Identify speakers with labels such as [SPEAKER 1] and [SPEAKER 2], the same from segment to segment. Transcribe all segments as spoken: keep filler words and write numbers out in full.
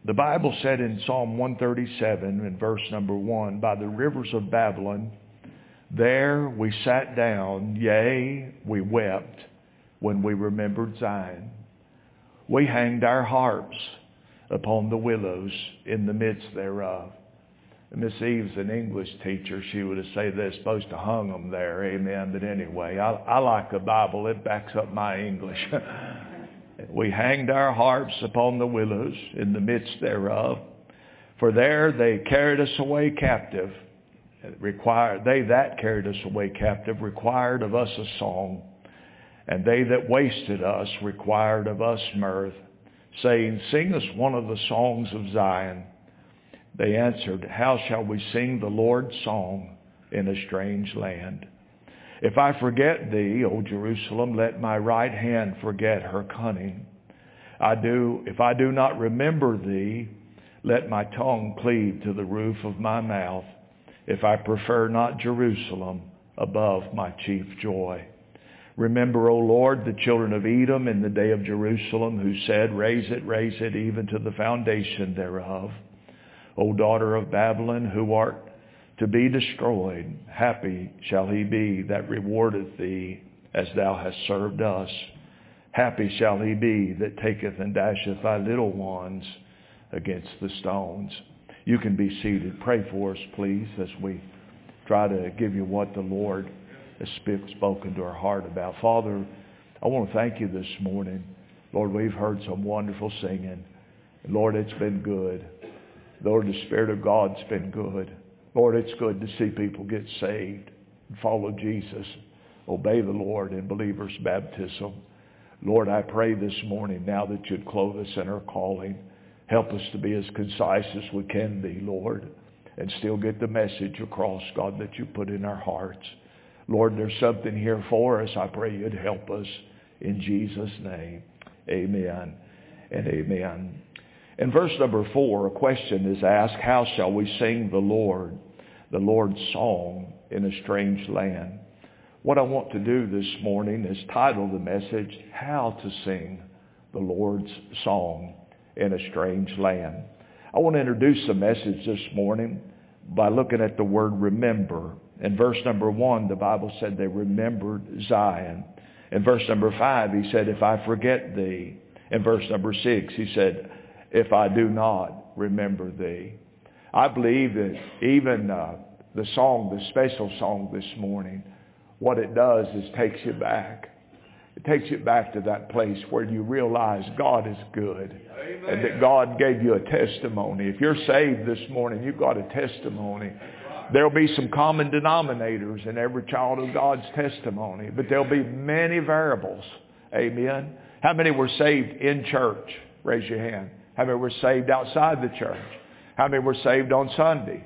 [SPEAKER 1] The Bible said in Psalm one thirty-seven, in verse number one, by the rivers of Babylon, there we sat down, yea, we wept when we remembered Zion. We hanged our harps upon the willows in the midst thereof. Miss Eve's an English teacher. She would have said they're supposed to hung them there, amen. But anyway, I, I like the Bible. It backs up my English. We hanged our harps upon the willows in the midst thereof. For there they carried us away captive. Required, they that carried us away captive required of us a song. And they that wasted us required of us mirth, saying, sing us one of the songs of Zion. They answered, how shall we sing the Lord's song in a strange land? If I forget thee, O Jerusalem, let my right hand forget her cunning. I do, if I do not remember thee, let my tongue cleave to the roof of my mouth, if I prefer not Jerusalem above my chief joy. Remember, O Lord, the children of Edom in the day of Jerusalem, who said, raise it, raise it, even to the foundation thereof. O daughter of Babylon, who art to be destroyed, happy shall he be that rewardeth thee as thou hast served us. Happy shall he be that taketh and dasheth thy little ones against the stones. You can be seated. Pray for us, please, as we try to give you what the Lord has spoken to our heart about. Father, I want to thank you this morning. Lord, we've heard some wonderful singing. And Lord, it's been good. Lord, the Spirit of God's been good. Lord, it's good to see people get saved and follow Jesus, obey the Lord in believers' baptism. Lord, I pray this morning now that you'd clothe us in our calling. Help us to be as concise as we can be, Lord, and still get the message across, God, that you put in our hearts. Lord, there's something here for us. I pray you'd help us in Jesus' name. Amen and amen. In verse number four, a question is asked, how shall we sing the Lord, the Lord's song in a strange land? What I want to do this morning is title the message, How to Sing the Lord's Song in a Strange Land. I want to introduce the message this morning by looking at the word remember. In verse number one, the Bible said they remembered Zion. In verse number five, he said, if I forget thee. In verse number six, he said, if I do not remember thee. I believe that even uh, the song, the special song this morning, what it does is takes you back. It takes you back to that place where you realize God is good. Amen. And that God gave you a testimony. If you're saved this morning, you've got a testimony. There'll be some common denominators in every child of God's testimony, but there'll be many variables. Amen. How many were saved in church? Raise your hand. How many were saved outside the church? How many were saved on Sunday?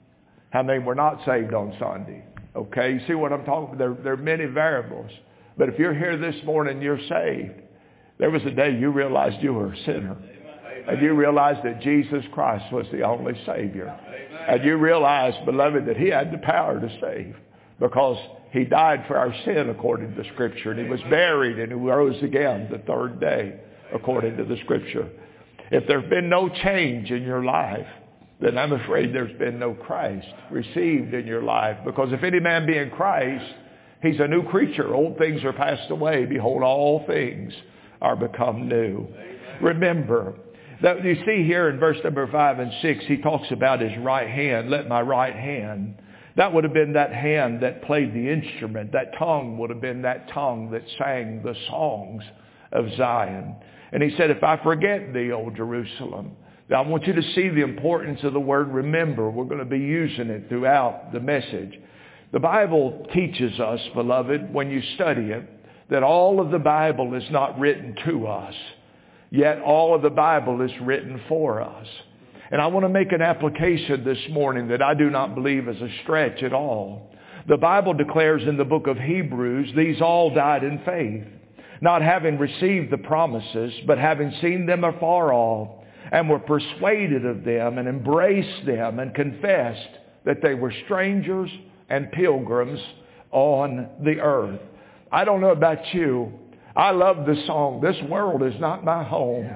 [SPEAKER 1] How many were not saved on Sunday? Okay, you see what I'm talking about? There, there are many variables. But if you're here this morning, you're saved. There was a day you realized you were a sinner. Amen. And you realized that Jesus Christ was the only Savior. Amen. And you realized, beloved, that he had the power to save because he died for our sin according to the Scripture. And he was buried and he rose again the third day according to the Scripture. If there's been no change in your life, then I'm afraid there's been no Christ received in your life. Because if any man be in Christ, he's a new creature. Old things are passed away. Behold, all things are become new. Amen. Remember, that you see here in verse number five and six, he talks about his right hand. Let my right hand. That would have been that hand that played the instrument. That tongue would have been that tongue that sang the songs of Zion. And he said, if I forget thee, O Jerusalem. Now I want you to see the importance of the word remember. We're going to be using it throughout the message. The Bible teaches us, beloved, when you study it, that all of the Bible is not written to us, yet all of the Bible is written for us. And I want to make an application this morning that I do not believe is a stretch at all. The Bible declares in the book of Hebrews, these all died in faith, not having received the promises, but having seen them afar off, and were persuaded of them and embraced them and confessed that they were strangers and pilgrims on the earth. I don't know about you. I love the song, this world is not my home.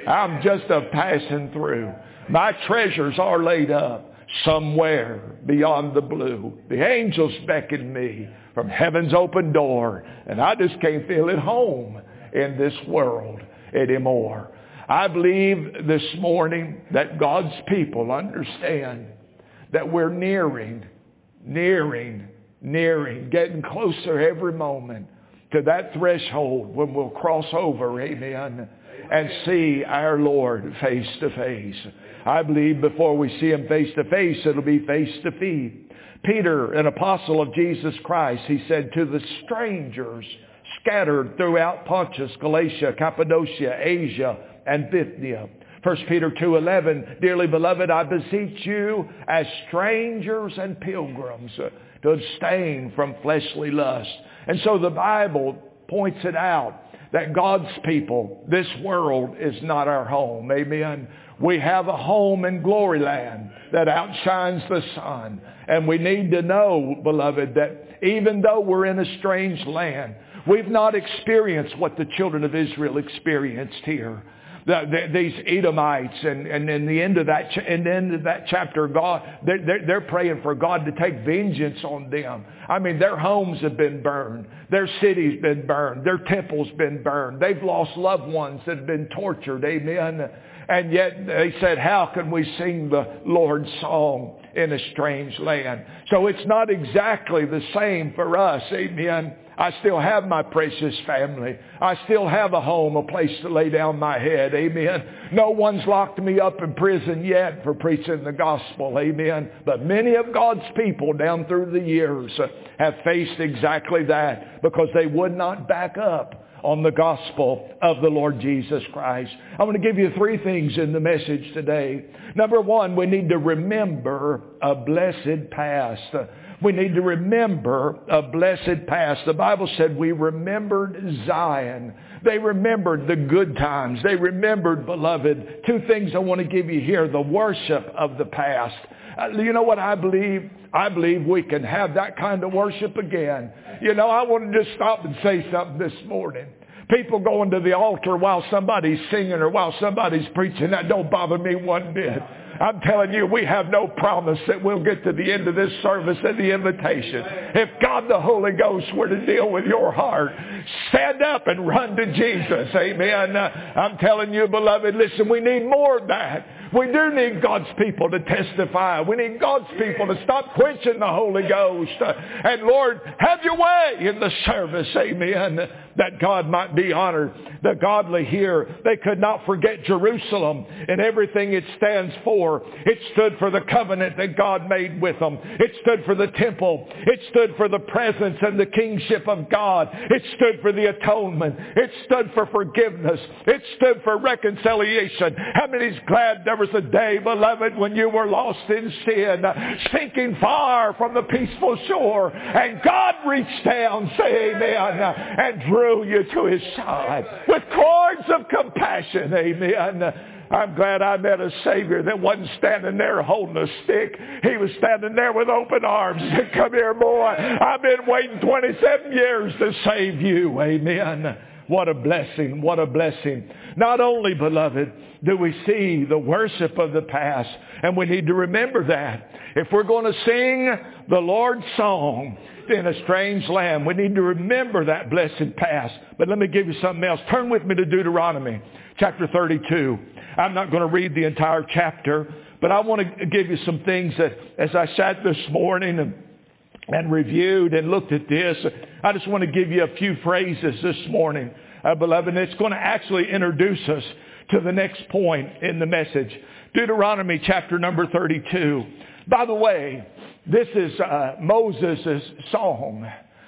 [SPEAKER 1] I'm just a passing through. My treasures are laid up somewhere beyond the blue. The angels beckon me from heaven's open door, and I just can't feel at home in this world anymore. I believe this morning that God's people understand that we're nearing, nearing, nearing, getting closer every moment to that threshold when we'll cross over, amen, and see our Lord face to face. I believe before we see Him face to face, it'll be face to feet. Peter, an apostle of Jesus Christ, he said, to the strangers scattered throughout Pontus, Galatia, Cappadocia, Asia, and Bithynia. First Peter two eleven, dearly beloved, I beseech you as strangers and pilgrims to abstain from fleshly lust. And so the Bible points it out that God's people, this world is not our home. Amen. We have a home in glory land that outshines the sun. And we need to know, beloved, that even though we're in a strange land, we've not experienced what the children of Israel experienced here. The, the, these Edomites, and, and in the end of that, ch- in the end of that chapter, God, they're, they're, they're praying for God to take vengeance on them. I mean, their homes have been burned, their cities been burned, their temples been burned. They've lost loved ones that have been tortured. Amen. And yet they said, how can we sing the Lord's song in a strange land? So it's not exactly the same for us. Amen. I still have my precious family. I still have a home, a place to lay down my head. Amen. No one's locked me up in prison yet for preaching the gospel. Amen. But many of God's people down through the years have faced exactly that because they would not back up on the gospel of the Lord Jesus Christ. I want to give you three things in the message today. Number one, we need to remember a blessed past. We need to remember a blessed past. The Bible said we remembered Zion. They remembered the good times. They remembered, beloved, two things I want to give you here. The worship of the past. Uh, you know what I believe? I believe we can have that kind of worship again. You know, I want to just stop and say something this morning. People going to the altar while somebody's singing or while somebody's preaching, that don't bother me one bit. I'm telling you, we have no promise that we'll get to the end of this service and the invitation. If God the Holy Ghost were to deal with your heart, stand up and run to Jesus. Amen. I'm telling you, beloved, listen, we need more of that. We do need God's people to testify. We need God's people to stop quenching the Holy Ghost. And Lord, have your way in the service. Amen. That God might be honored. The godly here, they could not forget Jerusalem and everything it stands for. It stood for the covenant that God made with them. It stood for the temple. It stood for the presence and the kingship of God. It stood for the atonement. It stood for forgiveness. It stood for reconciliation. How many's glad there was a day, beloved, when you were lost in sin, sinking far from the peaceful shore, and God reached down, say amen, and drew you to His side with cords of compassion. Amen. I'm glad I met a Savior that wasn't standing there holding a stick. He was standing there with open arms. He said, come here, boy. I've been waiting twenty-seven years to save you. Amen. What a blessing. What a blessing. Not only, beloved, do we see the worship of the past, and we need to remember that. If we're going to sing the Lord's song in a strange land, we need to remember that blessed past. But let me give you something else. Turn with me to Deuteronomy chapter thirty-two. I'm not going to read the entire chapter, but I want to give you some things that as I sat this morning and, and reviewed and looked at this, I just want to give you a few phrases this morning, uh, beloved. And it's going to actually introduce us to the next point in the message. Deuteronomy chapter number thirty-two. By the way, this is uh, Moses' song.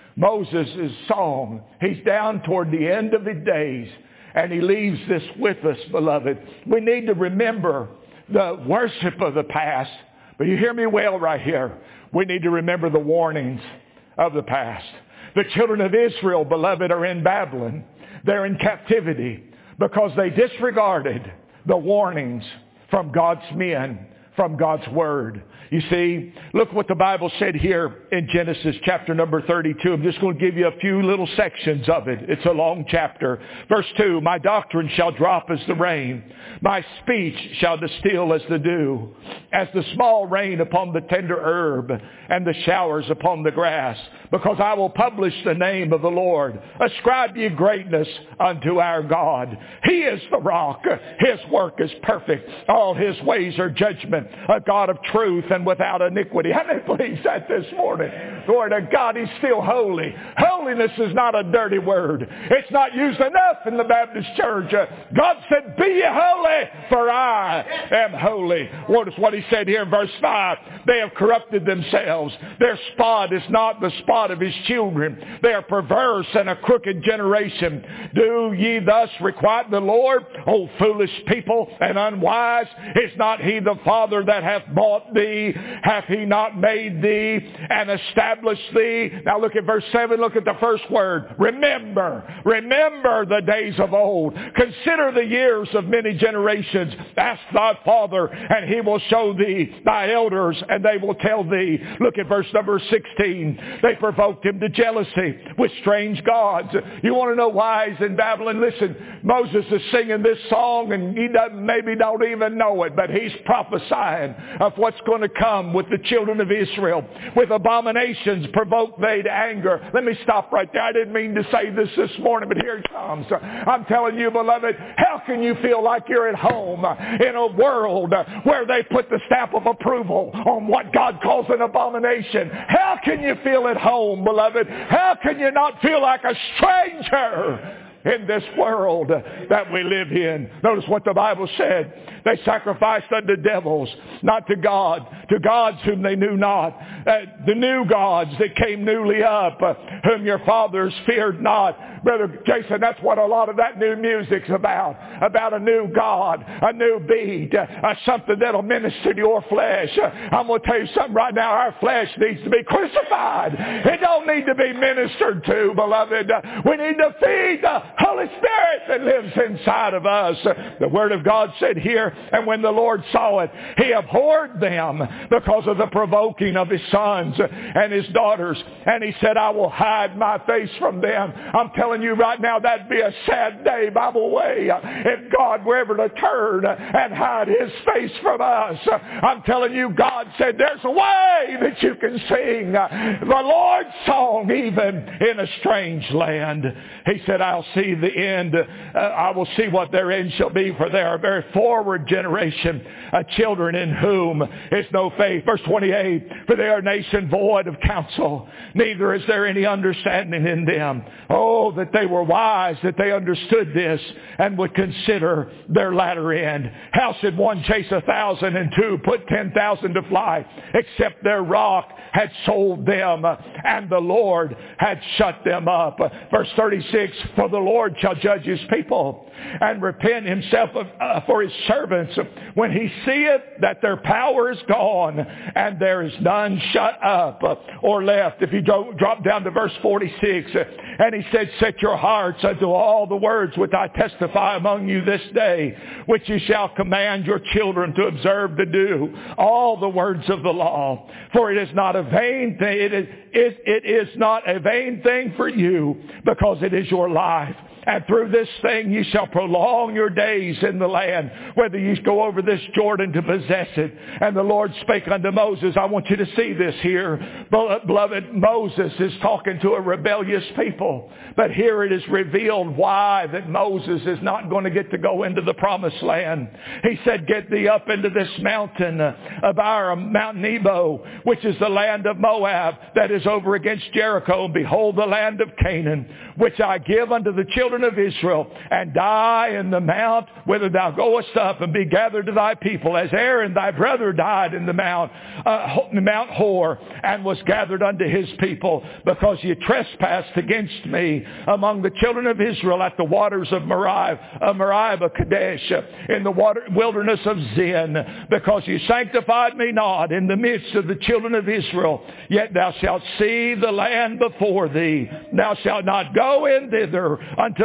[SPEAKER 1] Moses' song. He's down toward the end of his days, and he leaves this with us, beloved. We need to remember the worship of the past. But you hear me well right here. We need to remember the warnings of the past. The children of Israel, beloved, are in Babylon. They're in captivity because they disregarded the warnings from God's men from God's Word. You see, look what the Bible said here in Genesis chapter number thirty-two. I'm just going to give you a few little sections of it. It's a long chapter. Verse two, my doctrine shall drop as the rain. My speech shall distill as the dew, as the small rain upon the tender herb and the showers upon the grass. Because I will publish the name of the Lord. Ascribe ye greatness unto our God. He is the rock. His work is perfect. All His ways are judgment. A God of truth and without iniquity. How many believes that this morning? Lord of God, He's still holy. Holiness is not a dirty word. It's not used enough in the Baptist church. God said, be ye holy, for I am holy. Notice what He said here in verse five. They have corrupted themselves. Their spot is not the spot of His children. They are perverse and a crooked generation. Do ye thus requite the Lord, O foolish people and unwise? Is not He the Father that hath bought thee? Hath He not made thee and established thee? Now look at verse seven. Look at the first word. Remember. Remember the days of old. Consider the years of many generations. Ask thy father, and he will show thee thy elders, and they will tell thee. Look at verse number sixteen. They provoked him to jealousy with strange gods. You want to know why he's in Babylon? Listen, Moses is singing this song, and he doesn't, maybe don't even know it, but he's prophesying of what's going to come with the children of Israel. With abominations provoke they to anger. Let me stop right there. I didn't mean to say this this morning, but here it comes. I'm telling you, beloved, how can you feel like you're at home in a world where they put the stamp of approval on what God calls an abomination? How can you feel at home, beloved? How can you not feel like a stranger in this world that we live in? Notice what the Bible said. They sacrificed unto devils, not to God, to gods whom they knew not. Uh, the new gods that came newly up, uh, whom your fathers feared not. Brother Jason, that's what a lot of that new music's about. About a new God, a new beat, uh, something that'll minister to your flesh. Uh, I'm going to tell you something right now. Our flesh needs to be crucified. It don't need to be ministered to, beloved. Uh, we need to feed the Holy Spirit that lives inside of us. Uh, the Word of God said here, and when the Lord saw it, He abhorred them because of the provoking of His sons and His daughters. And He said, I will hide my face from them. I'm telling you right now, that'd be a sad day, Bible way, if God were ever to turn and hide His face from us. I'm telling you, God said, there's a way that you can sing the Lord's song even in a strange land. He said, I'll see the end. Uh, I will see what their end shall be, for they are a very forward generation, uh, children in whom is no faith. Verse twenty-eight, for they are a nation void of counsel, neither is there any understanding in them. Oh, that they were wise, that they understood this and would consider their latter end. How should one chase a thousand and two put ten thousand to flight, except their rock had sold them uh, and the Lord had shut them up. Uh, verse thirty-six, for the Lord shall judge His people and repent Himself of, uh, for His servants when He seeth that their power is gone and there is none shut up uh, or left. If you do, drop down to verse forty-six, uh, and He said, set your hearts unto all the words which I testify among you this day, which you shall command your children to observe to do, all the words of the law. For it is not a vain thing, it is, it, it is not a vain thing for you, because it is your life. And through this thing you shall prolong your days in the land, whether you go over this Jordan to possess it. And the Lord spake unto Moses. I want you to see this here. Beloved, Moses is talking to a rebellious people. But here it is revealed why that Moses is not going to get to go into the promised land. He said, get thee up into this mountain of our Mount Nebo, which is the land of Moab, that is over against Jericho. And behold, the land of Canaan, which I give unto the children of Israel, and die in the mount whither thou goest up, and be gathered to thy people, as Aaron thy brother died in the mount, uh, Mount Hor, and was gathered unto his people, because ye trespassed against me among the children of Israel at the waters of Meribah, uh, Meribah Kadesh, in the water, wilderness of Zin, because ye sanctified me not in the midst of the children of Israel. Yet thou shalt see the land before thee. Thou shalt not go in thither until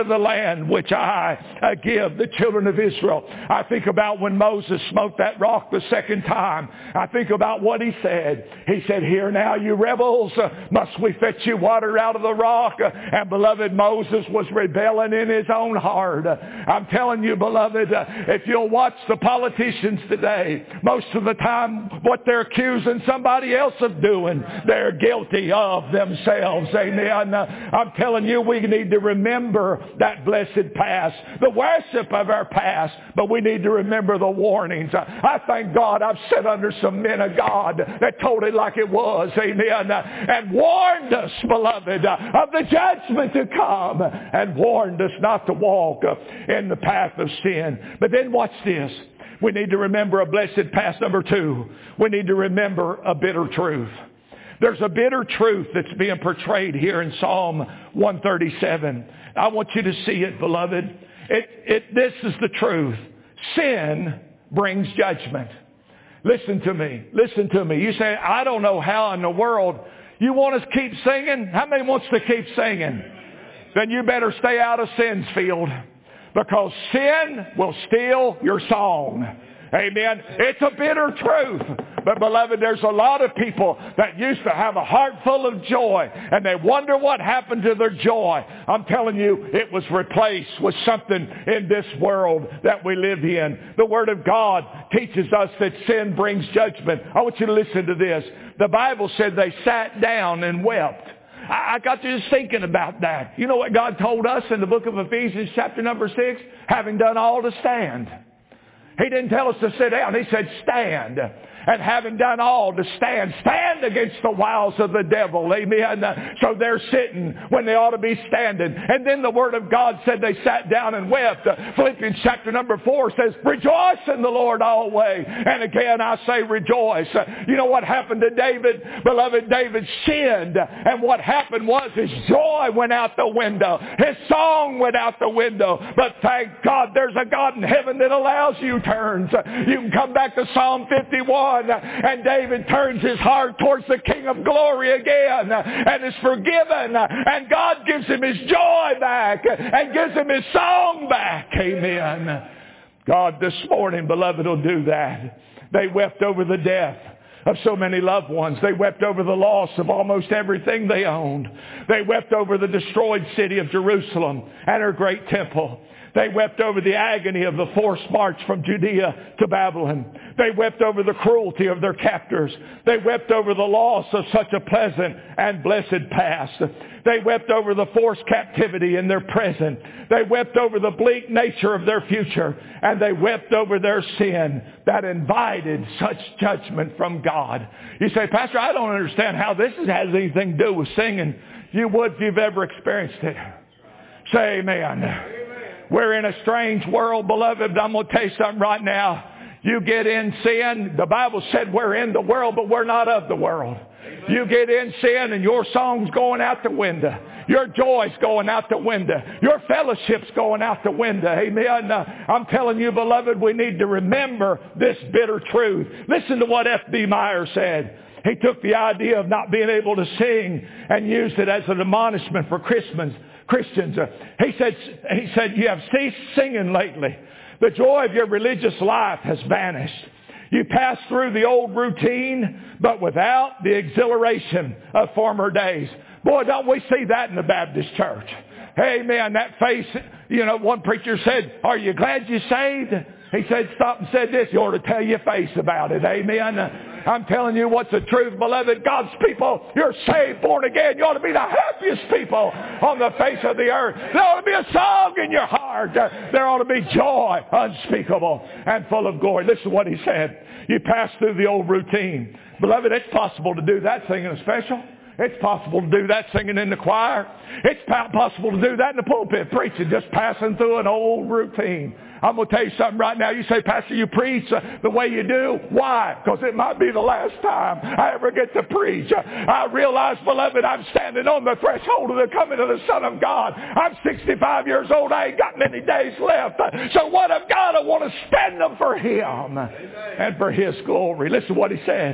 [SPEAKER 1] into the land which I uh, give the children of Israel. I think about when Moses smote that rock the second time. I think about what he said. He said, "Hear now, you rebels, uh, must we fetch you water out of the rock?" Uh, and beloved, Moses was rebelling in his own heart. Uh, I'm telling you, beloved, uh, if you'll watch the politicians today, most of the time what they're accusing somebody else of doing, they're guilty of themselves. Amen. Uh, I'm telling you, we need to remember that blessed past, the worship of our past, but we need to remember the warnings. Uh, I thank God I've sat under some men of God that told it like it was. Amen. Uh, and warned us, beloved, uh, of the judgment to come, and warned us not to walk uh, in the path of sin. But then watch this. We need to remember a blessed past. Number two, we need to remember a bitter truth. There's a bitter truth that's being portrayed here in Psalm one thirty-seven. I want you to see it, beloved. It, it, this is the truth. Sin brings judgment. Listen to me. Listen to me. You say, "I don't know how in the world you want us to keep singing." How many wants to keep singing? Then you better stay out of sin's field, because sin will steal your song. Amen. It's a bitter truth. But beloved, there's a lot of people that used to have a heart full of joy, and they wonder what happened to their joy. I'm telling you, it was replaced with something in this world that we live in. The Word of God teaches us that sin brings judgment. I want you to listen to this. The Bible said they sat down and wept. I got you just thinking about that. You know what God told us in the book of Ephesians chapter number six? Having done all to stand. He didn't tell us to sit down. He said stand. And having done all to stand, stand against the wiles of the devil. Amen. So they're sitting when they ought to be standing. And then the Word of God said they sat down and wept. Philippians chapter number four says, "Rejoice in the Lord always." And again I say rejoice. You know what happened to David? Beloved, David sinned. And what happened was his joy went out the window. His song went out the window. But thank God there's a God in heaven that allows U-turns. You can come back to Psalm fifty-one. And David turns his heart towards the King of Glory again and is forgiven. And God gives him his joy back and gives him his song back. Amen. God this morning, beloved, will do that. They wept over the death of so many loved ones. They wept over the loss of almost everything they owned. They wept over the destroyed city of Jerusalem and her great temple. They wept over the agony of the forced march from Judea to Babylon. They wept over the cruelty of their captors. They wept over the loss of such a pleasant and blessed past. They wept over the forced captivity in their present. They wept over the bleak nature of their future. And they wept over their sin that invited such judgment from God. You say, "Pastor, I don't understand how this has anything to do with singing." You would if you've ever experienced it. Say amen. We're in a strange world, beloved, but I'm going to tell you something right now. You get in sin, the Bible said we're in the world, but we're not of the world. You get in sin and your song's going out the window. Your joy's going out the window. Your fellowship's going out the window. Amen. Uh, I'm telling you, beloved, we need to remember this bitter truth. Listen to what F B Meyer said. He took the idea of not being able to sing and used it as an admonishment for Christians. Christians. Uh, he said, he said, "You have ceased singing lately. The joy of your religious life has vanished. You pass through the old routine, but without the exhilaration of former days." Boy, don't we see that in the Baptist church. Amen. That face, you know, one preacher said, "Are you glad you saved?" He said, stopped and said this, "You ought to tell your face about it." Amen. I'm telling you what's the truth, beloved. God's people, you're saved, born again. You ought to be the happiest people on the face of the earth. There ought to be a song in your heart. There ought to be joy unspeakable and full of glory. Listen to what he said. You pass through the old routine. Beloved, it's possible to do that singing a special. It's possible to do that singing in the choir. It's possible to do that in the pulpit, preaching, just passing through an old routine. I'm going to tell you something right now. You say, "Pastor, you preach uh, the way you do." Why? Because it might be the last time I ever get to preach. I realize, beloved, I'm standing on the threshold of the coming of the Son of God. I'm sixty-five years old. I ain't got many days left. So what I've got, I want to spend them for Him. Amen. And for His glory. Listen to what he said.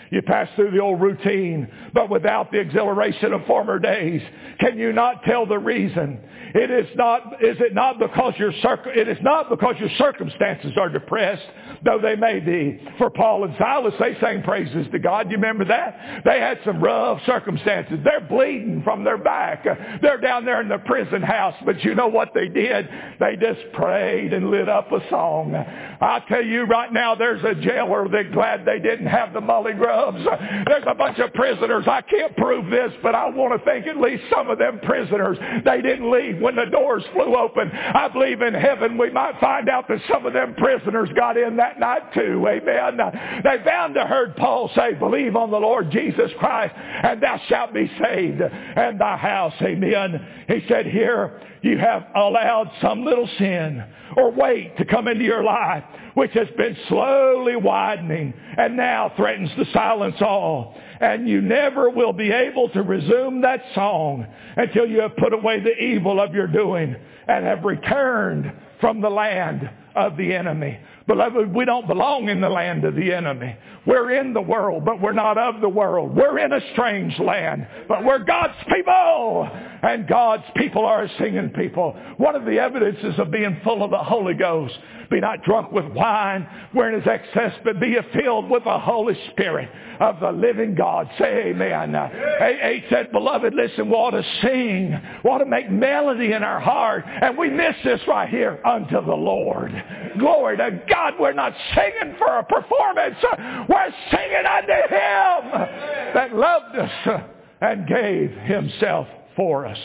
[SPEAKER 1] You pass through the old routine, but without the exhilaration of former days. Can you not tell the reason? It is not, is it not because your circ- it is not because your circumstances are depressed, though they may be. For Paul and Silas, they sang praises to God. You remember that? They had some rough circumstances. They're bleeding from their back. They're down there in the prison house, but you know what they did? They just prayed and lit up a song. I'll tell you right now, there's a jailer that's glad they didn't have the mully grubs. There's a bunch of prisoners. I can't prove this, but I want to think at least some of them prisoners, they didn't leave when the doors flew open. I believe in heaven we might find out that some of them prisoners got in that night too. Amen. They bound to heard Paul say, believe on the Lord Jesus Christ and thou shalt be saved and thy house. Amen. He said, here you have allowed some little sin or weight to come into your life, which has been slowly widening and now threatens to silence all. And you never will be able to resume that song until you have put away the evil of your doing and have returned from the land of the enemy. Beloved, we don't belong in the land of the enemy. We're in the world, but we're not of the world. We're in a strange land, but we're God's people. And God's people are a singing people. One of the evidences of being full of the Holy Ghost, be not drunk with wine wherein is excess, but be filled with the Holy Spirit of the living God. Say amen. He said, beloved, listen, we ought to sing. We ought to make melody in our heart. And we miss this right here, unto the Lord. Glory to God. We're not singing for a performance. We're singing unto Him that loved us and gave Himself for us.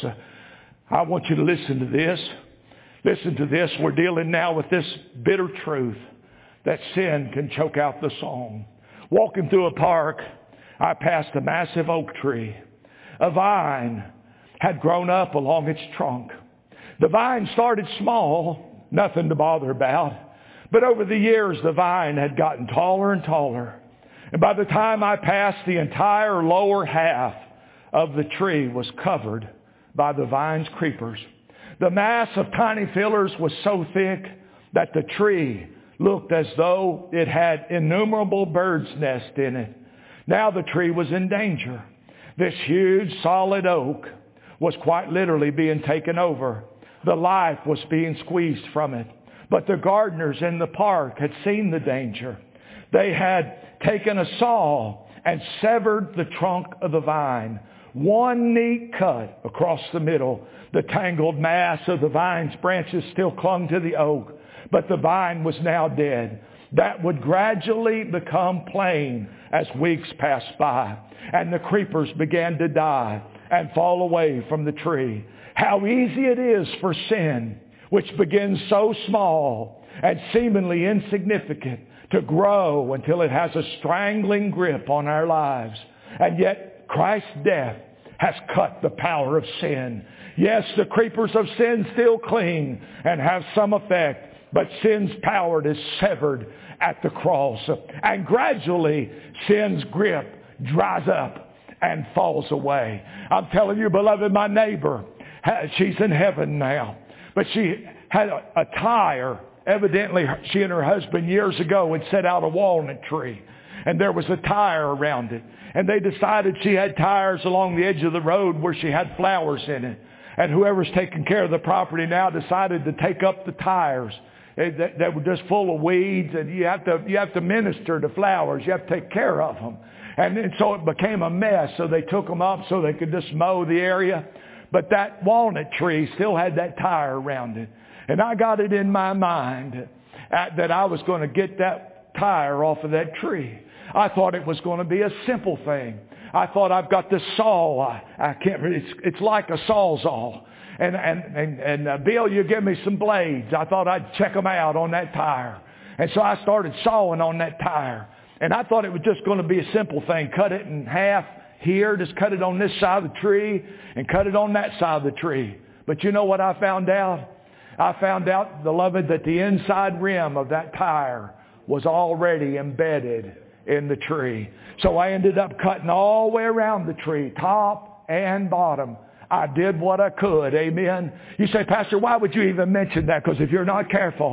[SPEAKER 1] I want you to listen to this. Listen to this. We're dealing now with this bitter truth that sin can choke out the song. Walking through a park, I passed a massive oak tree. A vine had grown up along its trunk. The vine started small, nothing to bother about. But over the years, the vine had gotten taller and taller. And by the time I passed, the entire lower half of the tree was covered by the vine's creepers. The mass of tiny fillers was so thick that the tree looked as though it had innumerable birds' nests in it. Now the tree was in danger. This huge solid oak was quite literally being taken over. The life was being squeezed from it. But the gardeners in the park had seen the danger. They had taken a saw and severed the trunk of the vine. One neat cut across the middle. The tangled mass of the vine's branches still clung to the oak, but the vine was now dead. That would gradually become plain as weeks passed by, and the creepers began to die and fall away from the tree. How easy it is for sin, which begins so small and seemingly insignificant, to grow until it has a strangling grip on our lives. And yet Christ's death has cut the power of sin. Yes, the creepers of sin still cling and have some effect, but sin's power is severed at the cross. And gradually, sin's grip dries up and falls away. I'm telling you, beloved, my neighbor, she's in heaven now, but she had a, a tire. Evidently, she and her husband years ago had set out a walnut tree, and there was a tire around it. And they decided she had tires along the edge of the road where she had flowers in it. And whoever's taking care of the property now decided to take up the tires. They, they, they were just full of weeds, and you have to you have to minister to flowers. You have to take care of them. And, and so it became a mess. So they took them up so they could just mow the area. But that walnut tree still had that tire around it. And I got it in my mind that I was going to get that tire off of that tree. I thought it was going to be a simple thing. I thought, I've got this saw. I, I can't. It's, it's like a sawzall. And and and, and uh, Bill, you give me some blades. I thought I'd check them out on that tire. And so I started sawing on that tire. And I thought it was just going to be a simple thing. Cut it in half here. Just cut it on this side of the tree and cut it on that side of the tree. But you know what I found out? I found out, beloved, that the inside rim of that tire was already embedded in the tree. So I ended up cutting all the way around the tree, top and bottom. I did what I could. Amen. You say, Pastor, why would you even mention that? Because if you're not careful,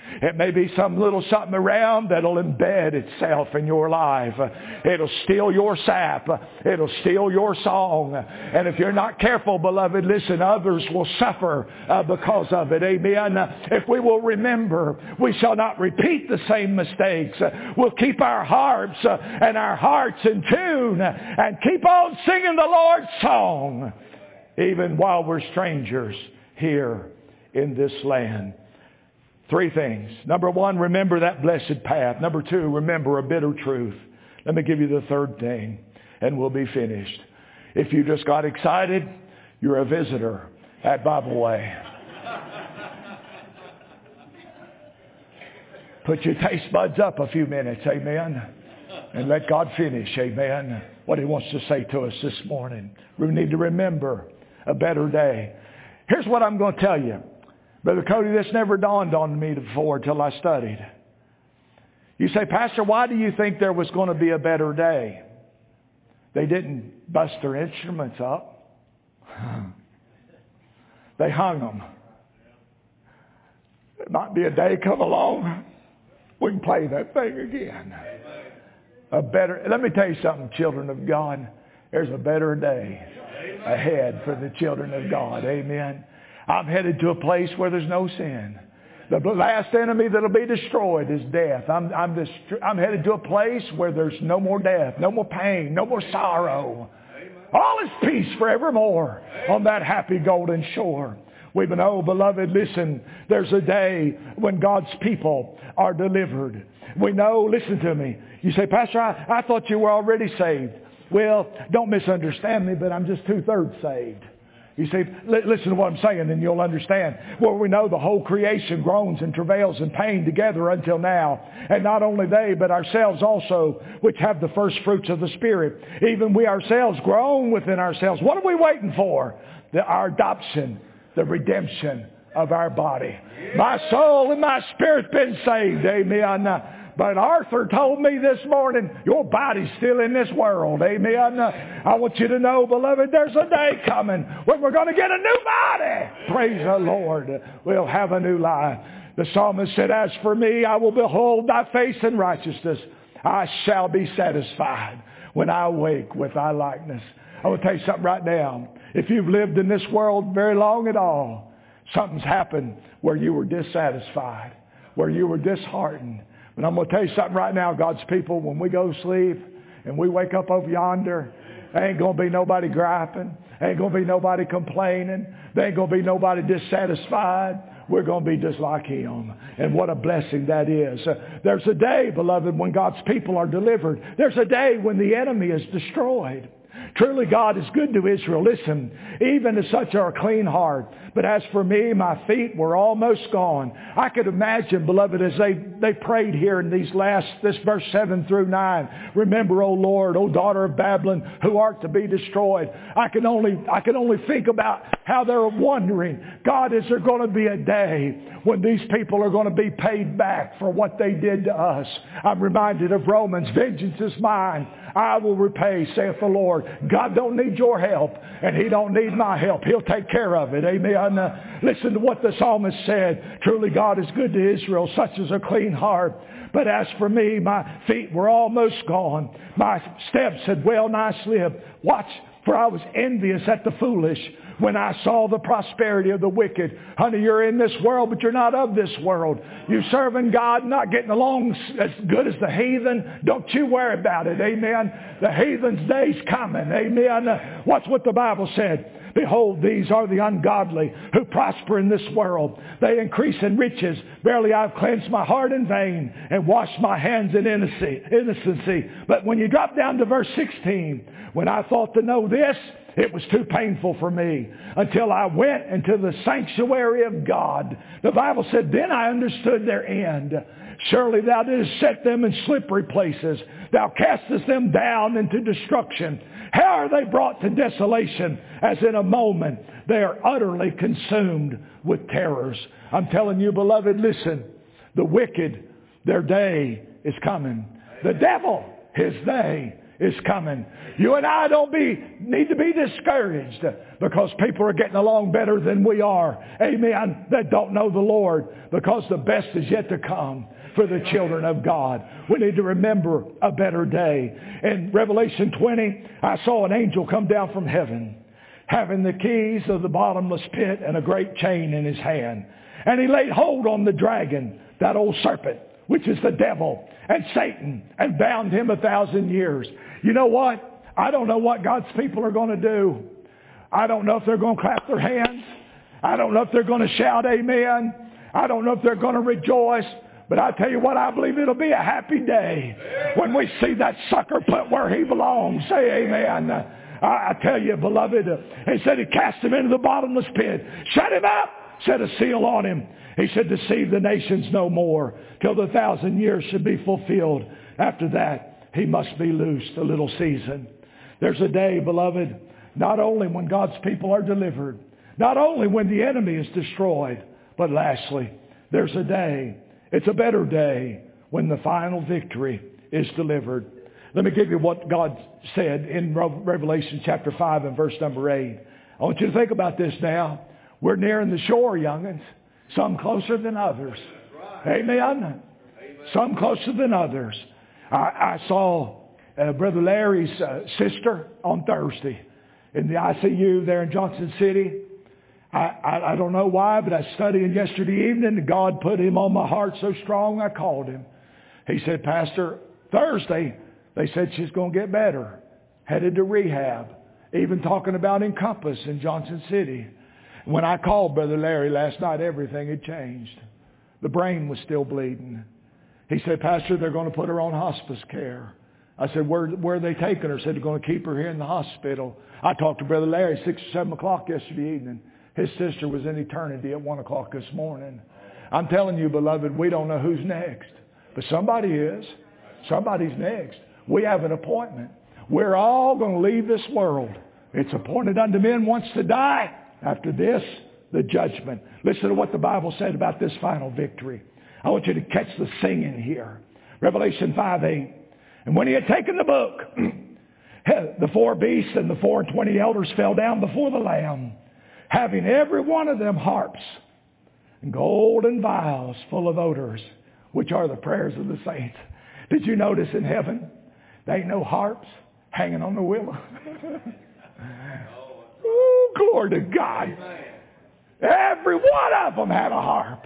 [SPEAKER 1] It may be some little something around that'll embed itself in your life. It'll steal your sap. It'll steal your song. And if you're not careful, beloved, listen, others will suffer uh, because of it. Amen. If we will remember, we shall not repeat the same mistakes. We'll keep our harps uh, and our hearts in tune and keep on singing the Lord's song, even while we're strangers here in this land. Three things. Number one, remember that blessed path. Number two, remember a bitter truth. Let me give you the third thing, and we'll be finished. If you just got excited, you're a visitor at Bible Way. Put your taste buds up a few minutes, amen, and let God finish, amen, what He wants to say to us this morning. We need to remember a better day. Here's what I'm going to tell you. Brother Cody, this never dawned on me before until I studied. You say, Pastor, why do you think there was going to be a better day? They didn't bust their instruments up. They hung them. There might be a day come along, we can play that thing again. A better, let me tell you something, children of God. There's a better day ahead for the children of God. Amen. I'm headed to a place where there's no sin. The last enemy that'll be destroyed is death. I'm, I'm, dist- I'm headed to a place where there's no more death, no more pain, no more sorrow. All is peace forevermore on that happy golden shore. We know, beloved, listen, there's a day when God's people are delivered. We know, listen to me. You say, Pastor, I, I thought you were already saved. Well, don't misunderstand me, but I'm just two-thirds saved. You see, li- listen to what I'm saying and you'll understand. Well, we know the whole creation groans and travails in pain together until now. And not only they, but ourselves also, which have the first fruits of the Spirit. Even we ourselves groan within ourselves. What are we waiting for? The, our adoption, the redemption of our body. My soul and my spirit been saved. Amen. But Arthur told me this morning, your body's still in this world. Amen. I want you to know, beloved, there's a day coming when we're going to get a new body. Praise the Lord. We'll have a new life. The psalmist said, as for me, I will behold thy face in righteousness. I shall be satisfied when I awake with thy likeness. I want to tell you something right now. If you've lived in this world very long at all, something's happened where you were dissatisfied, where you were disheartened. But I'm going to tell you something right now, God's people, when we go to sleep and we wake up over yonder, there ain't going to be nobody griping. There ain't going to be nobody complaining. There ain't going to be nobody dissatisfied. We're going to be just like Him. And what a blessing that is. Uh, there's a day, beloved, when God's people are delivered. There's a day when the enemy is destroyed. Truly God is good to Israel. Listen, even to such are a clean heart. But as for me, my feet were almost gone. I could imagine, beloved, as they, they prayed here in these last, this verse seven through nine. Remember, O Lord, O daughter of Babylon, who art to be destroyed. I can only, I can only think about how they're wondering, God, is there going to be a day when these people are going to be paid back for what they did to us? I'm reminded of Romans, vengeance is mine. I will repay, saith the Lord. God don't need your help, and He don't need my help. He'll take care of it. Amen. Uh, listen to what the psalmist said. Truly God is good to Israel, such as a clean heart. But as for me, my feet were almost gone. My steps had well nigh slipped. Watch, for I was envious at the foolish when I saw the prosperity of the wicked. Honey, you're in this world, but you're not of this world. You're serving God, not getting along as good as the heathen. Don't you worry about it. Amen. The heathen's day's coming. Amen. Watch what the Bible said. Behold, these are the ungodly who prosper in this world. They increase in riches. Verily, I've cleansed my heart in vain and washed my hands in innocency. But when you drop down to verse sixteen, when I thought to know this, it was too painful for me until I went into the sanctuary of God. The Bible said, then I understood their end. Surely thou didst set them in slippery places. Thou castest them down into destruction. How are they brought to desolation? As in a moment they are utterly consumed with terrors. I'm telling you, beloved, listen. The wicked, their day is coming. The devil, his day is coming. You and I don't be need to be discouraged because people are getting along better than we are. Amen. That don't know the Lord, because the best is yet to come for the children of God. We need to remember a better day. In Revelation twenty, I saw an angel come down from heaven, having the keys of the bottomless pit and a great chain in his hand. And he laid hold on the dragon, that old serpent, which is the devil and Satan, and bound him a thousand years. You know what? I don't know what God's people are going to do. I don't know if they're going to clap their hands. I don't know if they're going to shout amen. I don't know if they're going to rejoice. But I tell you what, I believe it'll be a happy day when we see that sucker put where he belongs. Say amen. I, I tell you, beloved, he said he cast him into the bottomless pit. Shut him up. Set a seal on him. He said, deceive the nations no more till the thousand years should be fulfilled. After that, he must be loosed a little season. There's a day, beloved, not only when God's people are delivered, not only when the enemy is destroyed, but lastly, there's a day, it's a better day, when the final victory is delivered. Let me give you what God said in Revelation chapter five and verse number eight. I want you to think about this now. We're nearing the shore, young'uns. Some closer than others. Amen. Some closer than others. I, I saw uh, Brother Larry's uh, sister on Thursday in the I C U there in Johnson City. I, I, I don't know why, but I was studying yesterday evening, and God put him on my heart so strong I called him. He said, Pastor, Thursday, they said she's going to get better. Headed to rehab. Even talking about Encompass in Johnson City. When I called Brother Larry last night, everything had changed. The brain was still bleeding. He said, Pastor, they're going to put her on hospice care. I said, where, where are they taking her? He said, they're going to keep her here in the hospital. I talked to Brother Larry six or seven o'clock yesterday evening. His sister was in eternity at one o'clock this morning. I'm telling you, beloved, we don't know who's next. But somebody is. Somebody's next. We have an appointment. We're all going to leave this world. It's appointed unto men once to die. After this, the judgment. Listen to what the Bible said about this final victory. I want you to catch the singing here. Revelation five eight. And when he had taken the book, the four beasts and the four and twenty elders fell down before the Lamb, having every one of them harps and golden vials full of odors, which are the prayers of the saints. Did you notice in heaven, there ain't no harps hanging on the willow? Oh, glory to God. Every one of them had a harp.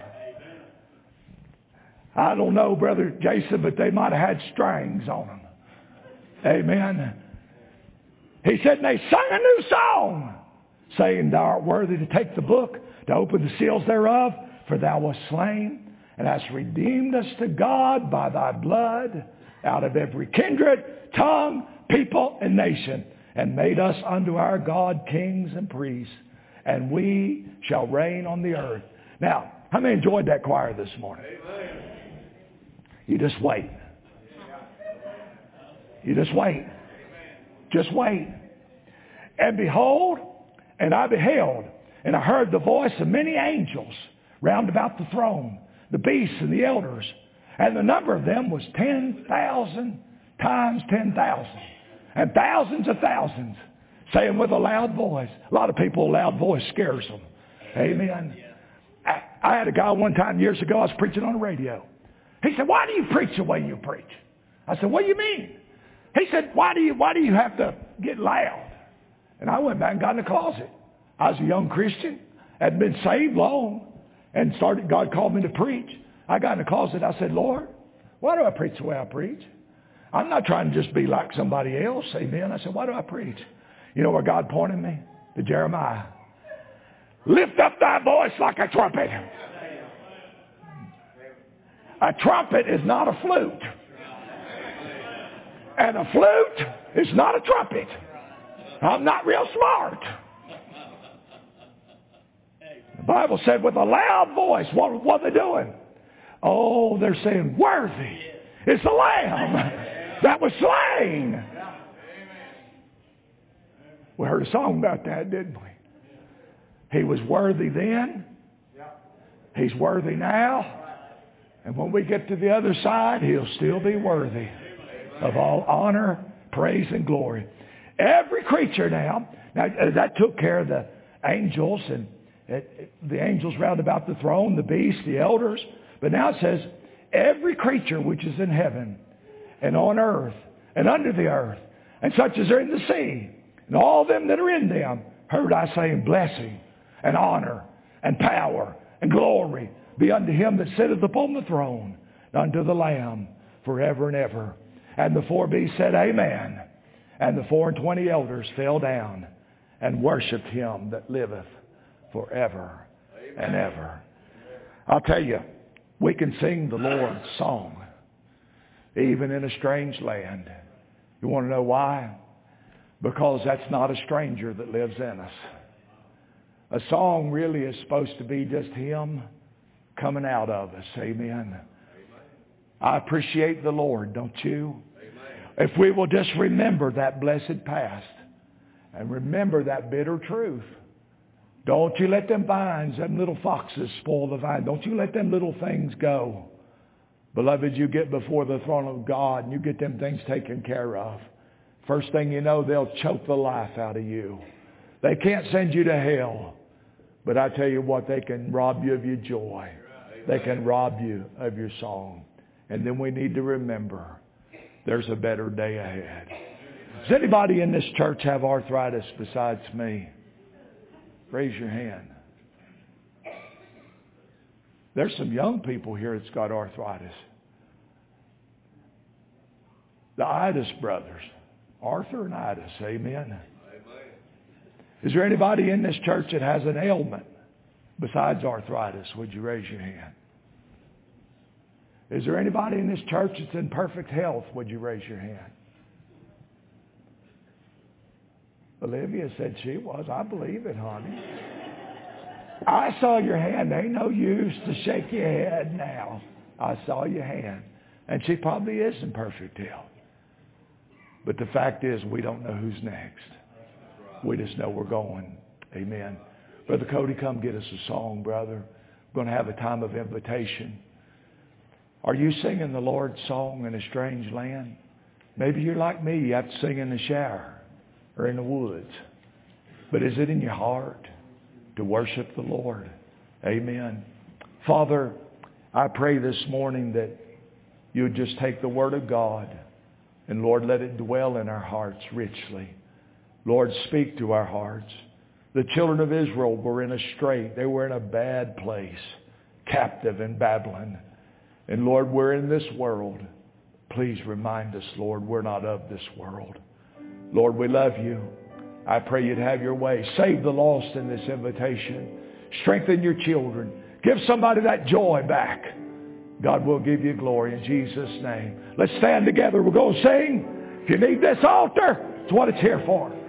[SPEAKER 1] I don't know, Brother Jason, but they might have had strings on them. Amen. He said, and they sung a new song, saying, thou art worthy to take the book, to open the seals thereof, for thou wast slain, and hast redeemed us to God by thy blood, out of every kindred, tongue, people, and nation, and made us unto our God kings and priests, and we shall reign on the earth. Now, how many enjoyed that choir this morning? Amen. You just wait. You just wait. Just wait. And behold, and I beheld, and I heard the voice of many angels round about the throne, the beasts and the elders, and the number of them was ten thousand times ten thousand. And thousands of thousands, saying with a loud voice. A lot of people, a loud voice scares them. Amen. I, I had a guy one time years ago, I was preaching on the radio. He said, why do you preach the way you preach? I said, what do you mean? He said, why do you, why do you have to get loud? And I went back and got in the closet. I was a young Christian, hadn't been saved long, and started. God called me to preach. I got in the closet. I said, Lord, why do I preach the way I preach? I'm not trying to just be like somebody else. Amen. I said, why do I preach? You know where God pointed me? To Jeremiah. Lift up thy voice like a trumpet. A trumpet is not a flute. And a flute is not a trumpet. I'm not real smart. The Bible said with a loud voice, what, what are they doing? Oh, they're saying, worthy is the Lamb that was slain. We heard a song about that, didn't we? He was worthy then. He's worthy now. And when we get to the other side, he'll still be worthy of all honor, praise and glory. Every creature now, now that took care of the angels and the angels round about the throne, the beasts, the elders. But now it says, every creature which is in heaven and on earth and under the earth, and such as are in the sea, and all them that are in them, heard I saying, blessing and honor and power and glory be unto him that sitteth upon the throne, and unto the Lamb forever and ever. And the four beasts said, Amen. And the four and twenty elders fell down and worshipped him that liveth forever and ever. I'll tell you, we can sing the Lord's song even in a strange land. You want to know why? Because that's not a stranger that lives in us. A song really is supposed to be just him coming out of us. Amen. I appreciate the Lord, don't you? If we will just remember that blessed past and remember that bitter truth. Don't you let them vines, them little foxes spoil the vine. Don't you let them little things go. Beloved, you get before the throne of God and you get them things taken care of. First thing you know, they'll choke the life out of you. They can't send you to hell. But I tell you what, they can rob you of your joy. They can rob you of your song. And then we need to remember there's a better day ahead. Does anybody in this church have arthritis besides me? Raise your hand. There's some young people here that's got arthritis. The Itis brothers. Arthur and Itis. Amen. Is there anybody in this church that has an ailment besides arthritis? Would you raise your hand? Is there anybody in this church that's in perfect health? Would you raise your hand? Olivia said she was. I believe it, honey. I saw your hand. Ain't no use to shake your head now. I saw your hand. And she probably is in perfect health. But the fact is, we don't know who's next. We just know we're going. Amen. Brother Cody, come get us a song, brother. We're going to have a time of invitation. Are you singing the Lord's song in a strange land? Maybe you're like me. You have to sing in the shower or in the woods. But is it in your heart to worship the Lord? Amen. Father, I pray this morning that you would just take the Word of God and, Lord, let it dwell in our hearts richly. Lord, speak to our hearts. The children of Israel were in a strait. They were in a bad place, captive in Babylon. And Lord, we're in this world. Please remind us, Lord, we're not of this world. Lord, we love you. I pray you'd have your way. Save the lost in this invitation. Strengthen your children. Give somebody that joy back. God will give you glory in Jesus' name. Let's stand together. We're going to sing. If you need this altar, it's what it's here for.